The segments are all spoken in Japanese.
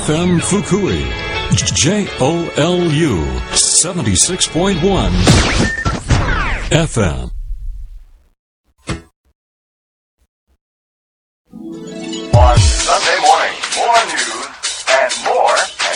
FM Fukui JOLU 76.1 FM On Sunday morning, more news and more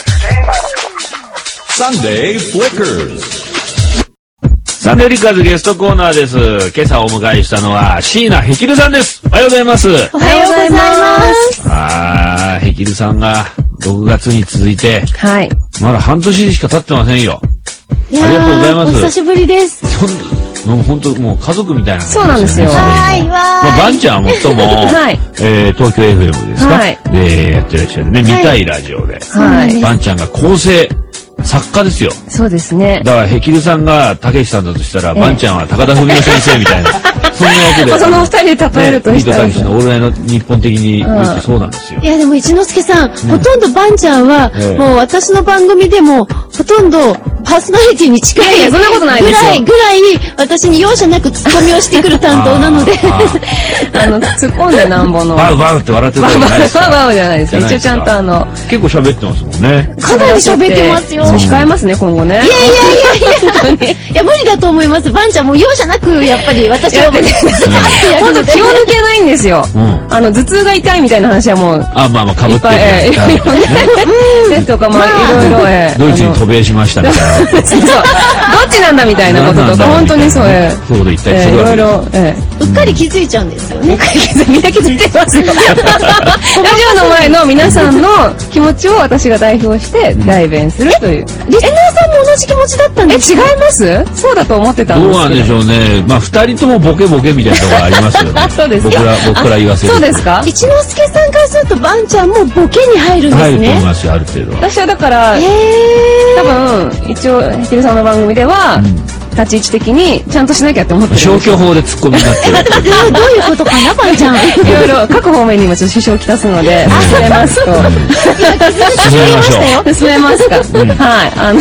entertainment. Sunday Flickers。 サンデーリカーズゲストコーナーです。今朝お迎えしたのは椎名ヘキルさんです。おはようございます。 おはようございます。 ヘキルさんが6月に続いて、 はい。 まだ半年しか経ってませんよ。 いやー、 ありがとうございます。 お久しぶりです。 もう本当もう家族みたいな感じですよね。 そうなんですよ。 はい。バンちゃんはもっとも、 はい。 東京 FM ですか、 はい。 で、やってらっしゃるね。見たいラジオで。 はい。 バンちゃんが構成、作家ですよ。 そうですね。 だから、ヘキルさんがたけしさんだとしたら、バンちゃんは高田文夫先生みたいな。そんなわけで。 その二人で例えるとしたら。 ビートたけしのオールナイト日本的に言うとそうなんですよ。 いやでも一之輔さん、ほとんどバンちゃんは、もう私の番組でも、ほとんどパーソナリティに近い。 いやそんなことないですよ。 ぐらい、私に容赦なくツッコミをしてくる担当なので。 突っ込んでなんぼの。 バウバウって笑ってたじゃないですか。 バウじゃないですよ。一応ちゃんと結構喋ってますもんね。 かなり喋ってますよ。 控えますね、今後ね。 いや、無理だと思います。バンちゃんも容赦なく、やっぱり私は。 ほんと気を抜けないんですよ。頭痛が痛いみたいな話はもう。 まあ、かぶってる。 ですとか、まあ、いろいろ、 ドイツに渡米しましたみたいな。 そう。どっちなんだみたいなこととか、本当にそう、 そういうこと言ったりするわけ。 いろいろ、 うっかり気づいちゃうんですよね。 みんな気づいてますよ。ラジオの前の皆さんの気持ちを私が代表して代弁するという。 リスナーさんも同じ気持ちだったんです違いますそうだと思ってたんですけど。 どうなんでしょうね。まあ、二人ともボケボケみたいなところありますよね。 そうです僕ら言わせる。 そうですか一之輔さんからするとバンちゃんもボケに入るんですね。 入ると思いますよ、ある程度は。 私はだから、多分、一応、ヘキルさんの番組では、立ち位置的にちゃんとしなきゃって思ってる。 消去法で突っ込みになってる。 どういうことかな、バンちゃん。 いろいろ各方面にもちょっと支障をきたすので、進めますと。 進めましょう。 進めますか。はい。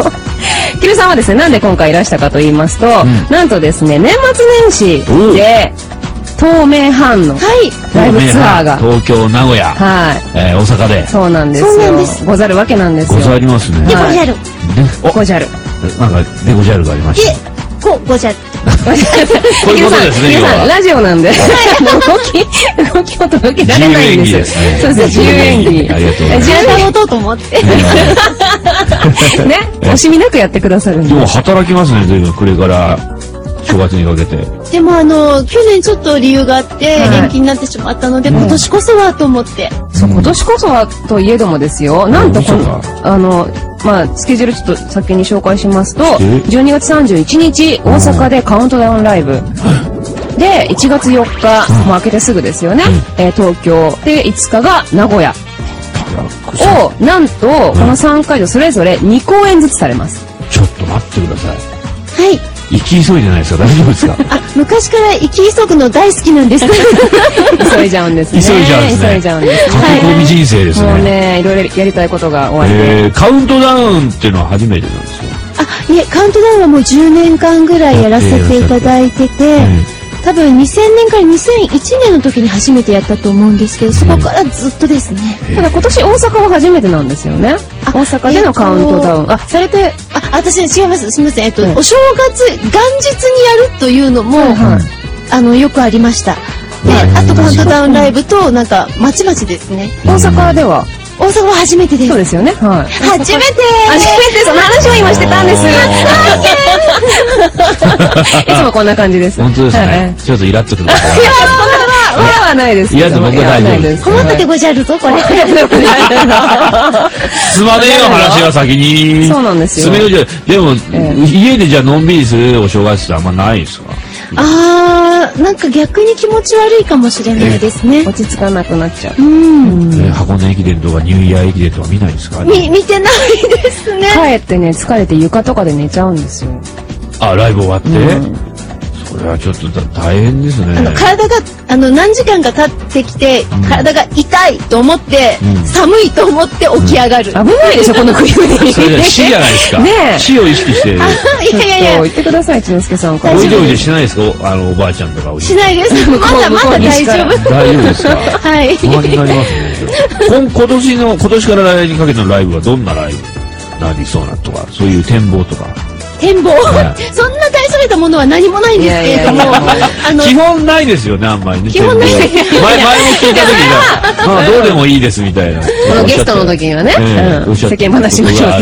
ヘキルさんはですね、なんで今回いらしたかと言いますと、なんとですね、年末年始で、東名阪のライブツアーが。 東京、名古屋、大阪で。 そうなんですよ。 そうなんです。 ござるわけなんですよ。 ござりますね。 で、ゴジャル。 ごじゃる。 なんか、でごじゃるがありました。 ゴジャル。 こういうことですね、 皆さん、ラジオなんで、動きを届けられないんですよ。そうですね、自由演技。 ありがとうございます。 自由持とうと思って。 ね、惜しみなくやってくださるんで。 でも働きますね、随分、これから正月にかけて。 でも去年ちょっと理由があって、延期になってしまったので、今年こそはと思って。 そう、今年こそはといえどもですよ。なんとまあ、スケジュールちょっと先に紹介しますと、12月31日、大阪でカウントダウンライブ。で、1月4日、もう開けてすぐですよね。東京。で、5日が名古屋。を、なんと、この3会場それぞれ2公演ずつされます。 ちょっと待ってください。 はい。 行き急いでないですか？大丈夫ですか？ 昔から行き急ぐの大好きなんです。 急いじゃうんですね。 急いじゃうんですね。 急いじゃうんです。 駆け込み人生ですね。 もうね、いろいろやりたいことが終わりで。 カウントダウンっていうのは初めてなんですよ。 いえ、カウントダウンはもう10年間ぐらいやらせていただいてて、多分2000年から2001年の時に初めてやったと思うんですけど、そこからずっとですね。 ただ今年大阪は初めてなんですよね。大阪でのカウントダウン。されて、 私違います。すみません。お正月、元日にやるというのも、よくありました。で、あとカウントダウンライブと、なんか、まちまちですね。 大阪では大阪は初めてです。 そうですよね。はい。 初めてその話を今してたんです。いつもこんな感じです。 本当ですね。ちょっとイラっとくる。 親はないです。 いや、でも僕は大丈夫です。 困っててごじゃるぞ、これ。 すまねえの話は先に。 そうなんですよ。 でも、家でじゃあのんびりするお正月ってあんまないですか？ なんか逆に気持ち悪いかもしれないですね。 落ち着かなくなっちゃう。 箱根駅伝とかニューイヤー駅伝とか見ないですか？ 見てないですね。 帰ってね、疲れて床とかで寝ちゃうんですよ。 ライブ終わってそれはちょっと大変ですね。 体が何時間か経ってきて、体が痛いと思って、寒いと思って起き上がる。 危ないでしょこの冬に。 それじゃ死じゃないですか。死を意識してる。 いやいや言ってください、千之助さんから。 おいでおいでしないですか？おばあちゃんとかおじいちゃん。 しないです。まだ大丈夫。 大丈夫ですか？ はい。 不安になりますね。 今年から来年にかけてのライブはどんなライブになりそうなとか、そういう展望とか。 展望、そんな大それたものは何もないんですけれども、 基本ないですよね、あんまりね。 基本ない前も聞いた時が、まあどうでもいいですみたいな。 このゲストの時にはね、世間話しましょうって。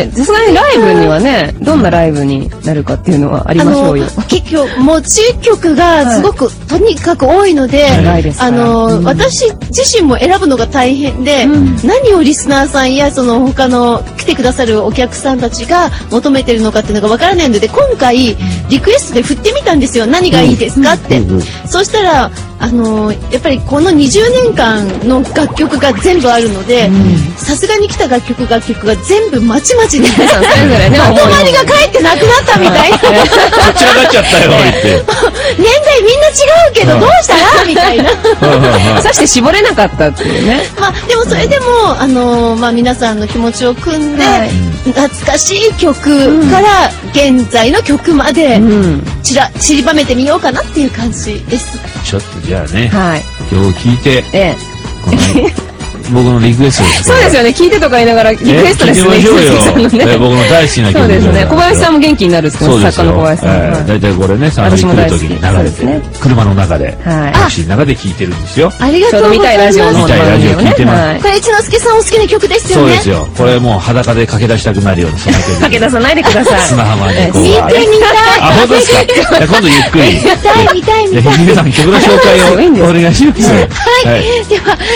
さすがにライブにはね、どんなライブになるかっていうのはありましょうよ。 結局、持ち曲がすごく、とにかく多いので、私自身も選ぶのが大変で、何をリスナーさんやその他の来てくださるお客さんたちが求めてるのかっていうのがわからないので、今回リクエストで振ってみたんですよ。何がいいですかって。そうしたらやっぱりこの20年間の楽曲が全部あるので、さすがに来た楽曲が全部まちまちでまとまりがかえってなくなったみたいな。 こちらがっちゃったよって。 年代みんな違うけどどうしたらみたいな。 さして絞れなかったっていうね。 まあでもそれでも皆さんの気持ちを組んで、懐かしい曲から現在の曲まで散りばめてみようかなっていう感じです。 ちょっとじゃあね、今日聞いて、この僕のリクエストです。 そうですよね。聞いてとか言いながらリクエストですね。 聞いてみましょうよ。僕の大好きな曲。 そうですね。小林さんも元気になる作家の小林さん。 だいたいこれね、サーフィン来る時に流れて、車の中で、タクシーの中で聴いてるんですよ。 ありがとうございます。 見たいラジオの見たいラジオ聞いてます。 これ一之輔さんお好きな曲ですよね。 そうですよ。これもう裸で駆け出したくなるようなそんな曲。 駆け出さないでください。 砂浜にこう。 見てみたい。 あ、本当ですか。今度ゆっくり。 見たい。 皆さん曲の紹介をお願いします。 はい。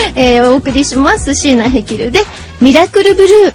では、お送りします。椎名ヘキルでミラクルブルー。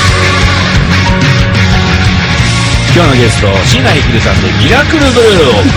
今日のゲスト、椎名ヘキルさんでミラクルブルーをお送り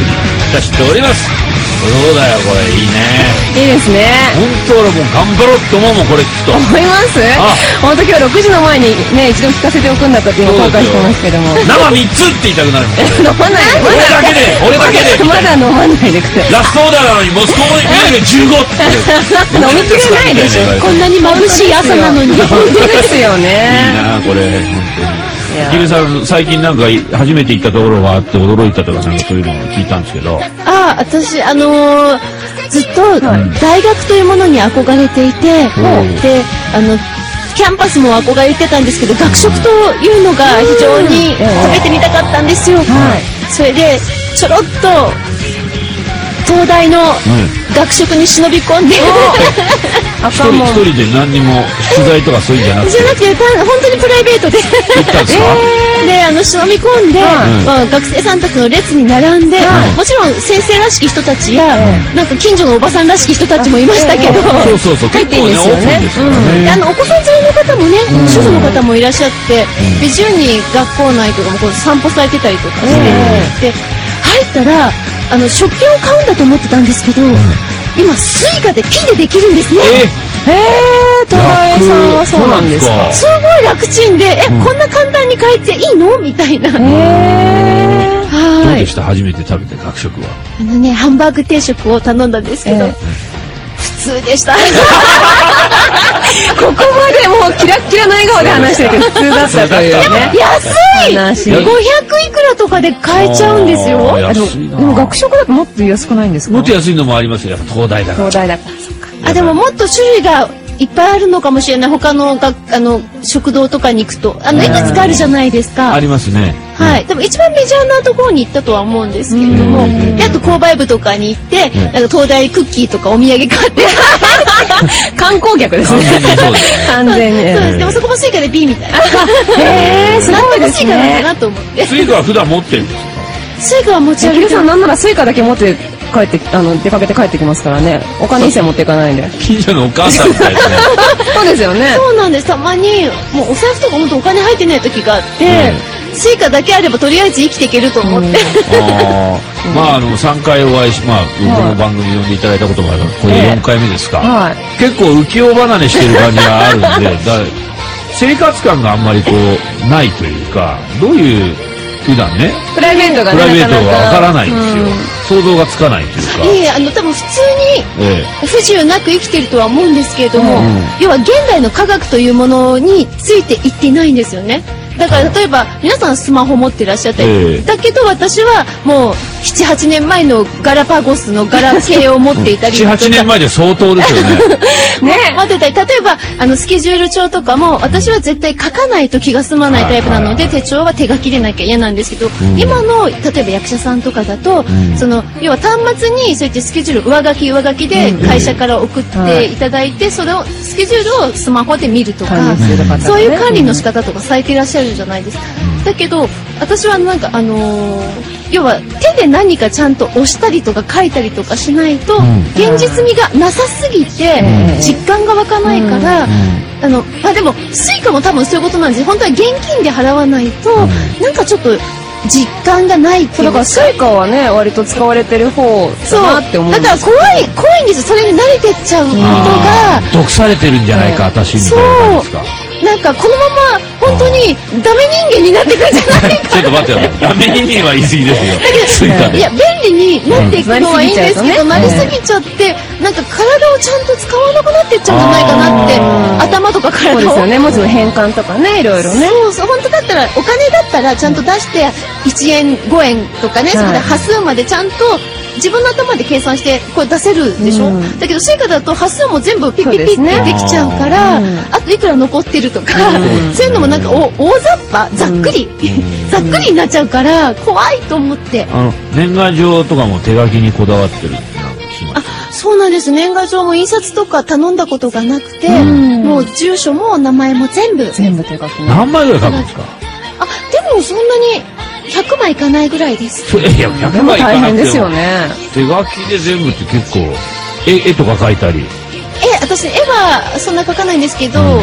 出しております。そうだよ、これいいね。 いいですね。 本当俺もう頑張ろうって思うもん、これ聞くと。 思います？本当今日6時の前にね、一度聞かせておくんだったって今後悔してますけども。 生3つって言いたくなるもん。 飲まないで。 俺だけで。 まだ飲まないでくれ。 ラストオーダーなのにモスコビールで15って。 飲みきれないでしょ。 こんなに眩しい朝なのに。 本当ですよね。 いいなこれ、本当に。ヒデさん、最近なんか初めて行ったところがあって驚いたとかなんかそういうのを聞いたんですけど。 私、ずっと大学というものに憧れていて、で、キャンパスも憧れてたんですけど、学食というのが非常に食べてみたかったんですよ。それで、ちょろっと、東大の学食に忍び込んで、 一人で何にも取材とかそういうんじゃなくて。 本当にプライベートで。 行ったんですか？ で、忍び込んで、学生さんたちの列に並んで、もちろん先生らしき人たちや、なんか近所のおばさんらしき人たちもいましたけど、 そう、結構ね、オープンですからね。 お子さん連れの方もね、主婦の方もいらっしゃって、で、自由に学校内とかもこう散歩されてたりとかして、で、入ったら、食券を買うんだと思ってたんですけど、今、スイカで木でできるんですね。 東大さんはそうなんですか。 すごい楽ちんで、こんな簡単に買えていいのみたいな。 どうでした？初めて食べて学食は。 ハンバーグ定食を頼んだんですけど、普通でした。 ここまでもうキラッキラの笑顔で話してるけど普通だったというね。 安い !500 いくらとかで買えちゃうんですよ。 でも学食だともっと安くないんですか？ もっと安いのもありますよ。やっぱ東大だから。 東大だから。そっか。 でももっと種類がいっぱいあるのかもしれない。他の食堂とかに行くと。いくつかあるじゃないですか。 ありますね。 はい。でも一番メジャーなところに行ったとは思うんですけれども、で、あと購買部とかに行って、東大クッキーとかお土産買って。 観光客ですね。完全に。 そうです。でもそこもスイカで B みたいな。 すごいですね。 スイカなんだなと思って。 スイカは普段持ってるんですか？ スイカは持ち歩いてる。 さんなんならスイカだけ持って帰って出かけて帰ってきますからね。お金一切持っていかないんで。 近所のお母さんみたいですね。 そうですよね。 そうなんです。たまにもうお財布とか本当お金入ってない時があって、スイカだけあればとりあえず生きていけると思って。 3回お会いし、僕の番組呼んでいただいたこともある。これ4回目ですか。結構浮世離れしてる感じがあるんで、生活感があんまりこうないというか、どういう普段ね、 プライベートがわからないんですよ。想像がつかないというか。 多分普通に不自由なく生きてるとは思うんですけれども、要は現代の科学というものについていっていないんですよね。だから例えば皆さんスマホ持ってらっしゃって、だけど私はもう7、8年前のガラパゴスのガラケーを持っていたりとか 7、8年前で相当ですよね。 持ってたり、例えばスケジュール帳とかも私は絶対書かないと気が済まないタイプなので、手帳は手書きでなきゃ嫌なんですけど、今の例えば役者さんとかだと、要は端末にそうやってスケジュール上書きで会社から送っていただいて、それをスケジュールをスマホで見るとか、そういう管理の仕方とかされていらっしゃるじゃないですか。だけど私はなんか要は手で何かちゃんと押したりとか書いたりとかしないと、現実味がなさすぎて実感が湧かないから、でもスイカも多分そういうことなんです。本当は現金で払わないと、なんかちょっと実感がないっていうか。だからスイカはね割と使われてる方だなって思うんです。 だから怖いんです。それに慣れてっちゃうことが毒されてるんじゃないか、私みたいな感じですか。 なんかこのまま本当にダメ人間になってくるんじゃないか。 ちょっと待ってよ。ダメ人間は言い過ぎですよ。 いや、便利になっていくのはいいんですけど、なりすぎちゃって、なんか体をちゃんと使わなくなっていっちゃうんじゃないかなって、頭とか体を。 そうですよね。もちろん変換とかね、いろいろね。 そう、本当だったら、お金だったらちゃんと出して、1円、5円とかね、それで端数までちゃんと、自分の頭で計算してこれ出せるでしょ、だけどスイカだと端数も全部ピッピッピッってできちゃうから、あといくら残ってるとか、そういうのもなんか大雑把ざっくりになっちゃうから怖いと思って。 年賀状とかも手書きにこだわってるってそうなんです。年賀状も印刷とか頼んだことがなくて、もう住所も名前も全部手書き。 何枚ぐらい書くんですか？ でもそんなに100枚いかないぐらいです。 いや、100枚いかなくても大変ですよね。 手書きで全部って結構絵とか描いたり。 私絵はそんな描かないんですけど、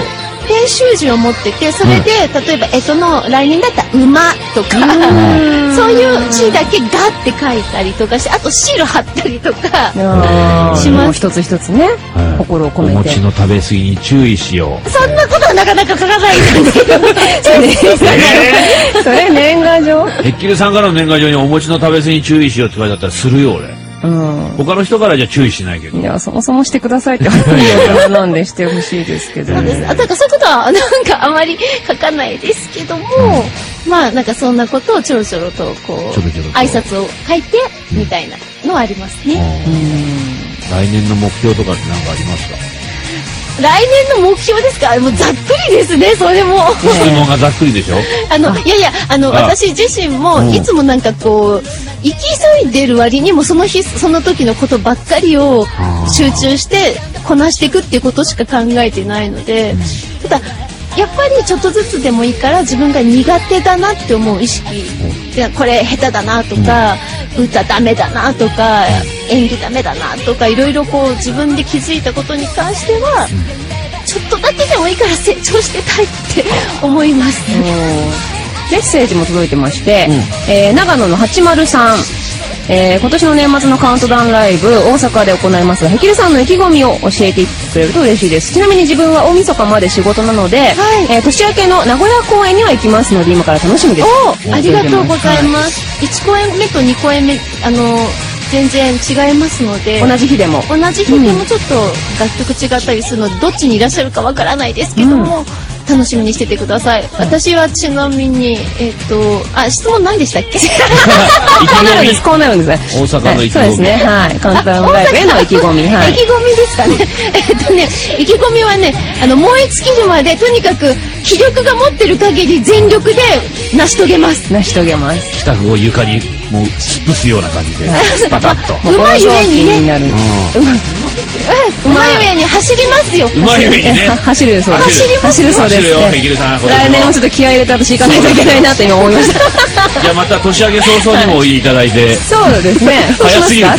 定習字を持ってて、それで、例えば来年だったら馬とか、そういう字だけガッて書いたりとかして、あとシール貼ったりとかします。 一つ一つね、心を込めて。 お餅の食べ過ぎに注意しよう。 そんなことはなかなか書かないんだけど。 それ年賀状？ へっきりさんからの年賀状にお餅の食べ過ぎに注意しようって書いてあったらするよ、俺。他の人からじゃ注意しないけど。 いや、そもそもしてくださいってなんでしてほしいですけど。 そうです。だからそういうことはなんかあまり書かないですけども、まあなんかそんなことをちょろちょろとこう挨拶を書いてみたいなのはありますね。 来年の目標とかって何かありますか？ 来年の目標ですか？もうざっくりですね、それも。 質問がざっくりでしょ？ いやいや、私自身もいつもなんかこう、行き急いでる割にもその日、その時のことばっかりを集中してこなしていくっていうことしか考えてないので、ただ、やっぱりちょっとずつでもいいから自分が苦手だなって思う意識、これ下手だなとか、歌ダメだなとか、演技ダメだなとか、いろいろこう自分で気づいたことに関しては、ちょっとだけでもいいから成長してたいって思います。 メッセージも届いてまして、長野の803、今年の年末のカウントダウンライブ大阪で行いますが、へきるさんの意気込みを教えてくれると嬉しいです。ちなみに自分は大晦日まで仕事なので、年明けの名古屋公演には行きますので、今から楽しみです。 ありがとうございます。1公演目と2公演目全然違いますので、 同じ日でもちょっと楽曲違ったりするので、どっちにいらっしゃるかわからないですけども、楽しみにしててください。私はちなみに質問何でしたっけ？ こうなるんですね。 大阪の意気込み。 そうですね。はい。カウントダウンライブへの意気込み。 意気込みですかね。意気込みはね、燃え尽きるまでとにかく気力が持ってる限り全力で成し遂げます。 成し遂げます。 支度を床にもう突っ伏すような感じでパタッと。 うまいゆえにね。うまいゆえに走りますよ。 うまいゆえにね。 走るそうです。走るそうです。来年もちょっと気合い入れて私行かないといけないなと今思いました。 じゃあまた年明け早々にもおいでいただいて。 そうですね。 早すぎるか。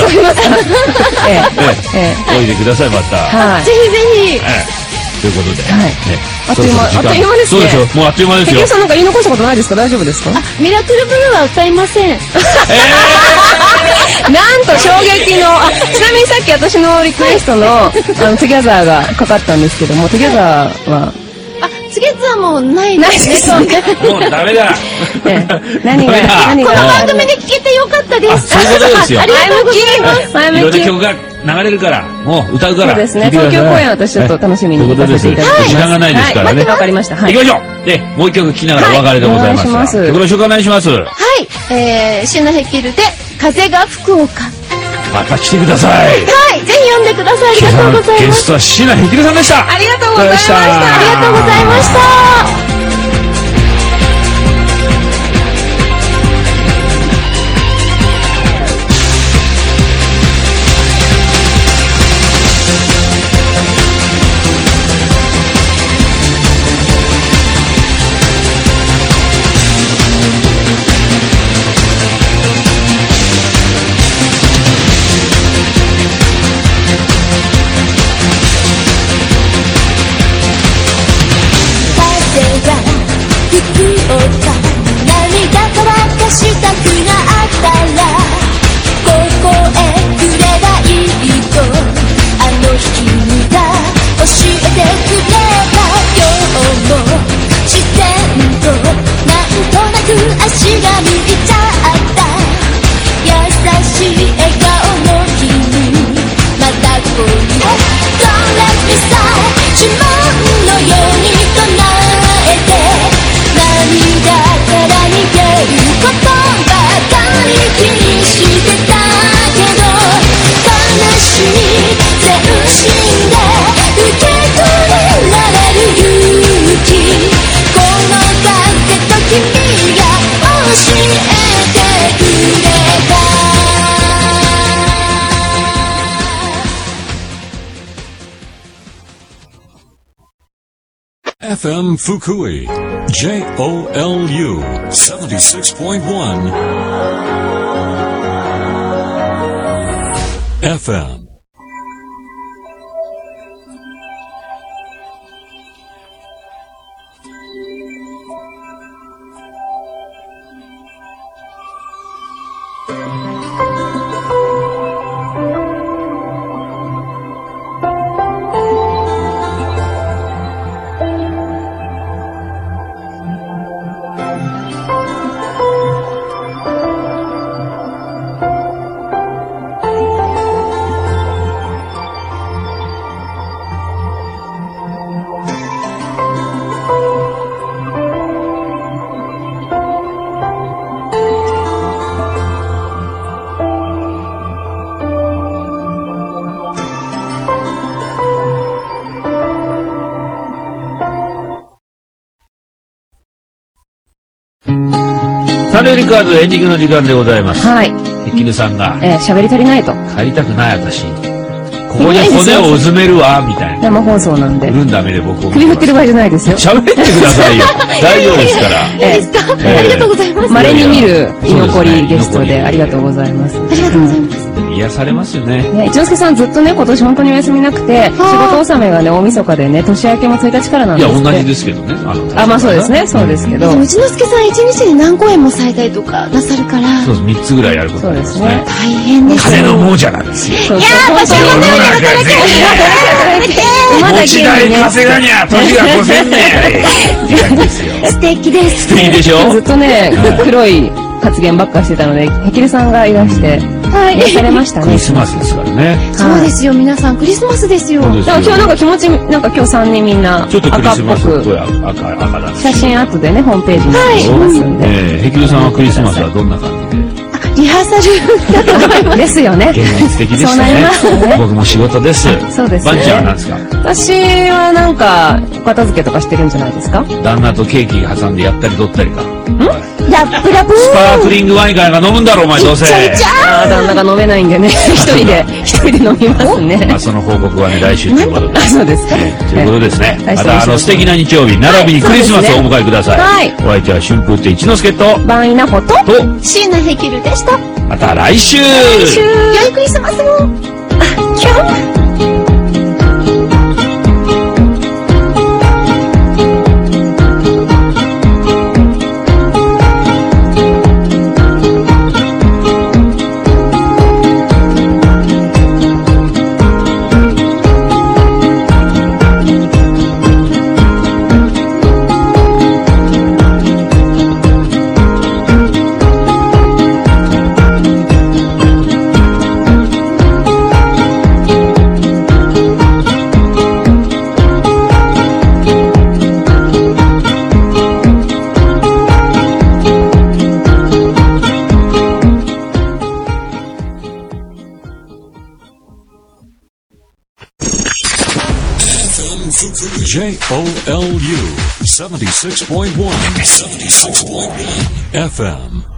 おいでくださいまた。 ぜひぜひ。 ということで。 あっという間ですね。 そうですよ。もうあっという間ですよ。 へきるさんなんか言い残したことないですか？大丈夫ですか？ ミラクルブルーは歌いません。 なんと衝撃の、ちなみにさっき私のリクエストのトゥギャザーがかかったんですけども、トゥギャザーはトゥギャザーもないですね。 もうダメだ。 何がこの番組で聞けてよかったです。 そういうことですよ。 ありがとうございます。 いろんな曲が流れるから、もう歌うから。 そうですね。東京公演私ちょっと楽しみに行かせていただきます。 時間がないですからね。 わかりました。 行きましょう。で、もう一曲聴きながらお別れでございます。曲の紹介お願いします。 はい。シュナヘキルで風が吹く丘。 また来てください。 はい。ぜひ読んでください。ありがとうございます。 ゲストは椎名へきるさんでした。 ありがとうございました。 ありがとうございました。 FM Fukui, JOLU 76.1 FM サンデーリカーズエンディングの時間でございます。 はい。 ヘキルさんが。 喋り足りないと。 帰りたくない私。ここに骨をうずめるわ、みたいな。 生放送なんで。 うんだめで僕を。 首振ってる場合じゃないですよ。 喋ってくださいよ。大丈夫ですから。 いいですか？ありがとうございます。 稀に見る居残りゲストでありがとうございます。 ありがとうございます。 癒されますよね。 一之輔さんずっとね、今年本当にお休みなくて、仕事納めがね、大晦日でね、年明けも1日からなんですって。 いや、同じですけどね。 まあそうですね、そうですけど。 一之輔さん一日に何公演もされたりとかなさるから。 そうです、3つぐらいやることなんですね。 大変です。 金の亡者なんですよ。 いやー、私はもう持ち代稼がにゃ、年が5000年。 素敵です。 素敵でしょ？ ずっとね、黒い発言ばっかしてたので、ヘキルさんがいらして、癒されましたね。 クリスマスですからね。 そうですよ、皆さん、クリスマスですよ。 だから今日なんか気持ち、なんか今日3人みんなちょっとクリスマスっぽい赤だ。 写真後でね、ホームページに載せますんで。 ヘキルさんはクリスマスはどんな感じで？ リハーサルだと思います。 ですよね。 現実的でしたね。 そうなりますね。 僕も仕事です。 そうですね。 バンちゃんは何ですか？ 私はなんか、お片付けとかしてるんじゃないですか？ 旦那とケーキ挟んでやったり取ったりか。 ラップラップスパークリングワインから飲むんだろ、お前どうせ。 旦那が飲めないんでね、一人で飲みますね。 まあその報告はね、来週ということで。 そうですか。 ということですね。また素敵な日曜日、並びにクリスマスをお迎えください。 はい。 お相手は春風亭一之輔と、 バンイナホと、 椎名ヘキルでした。 また来週。 良いクリスマスも。キャン。 JOLU 76.1 76.1 FM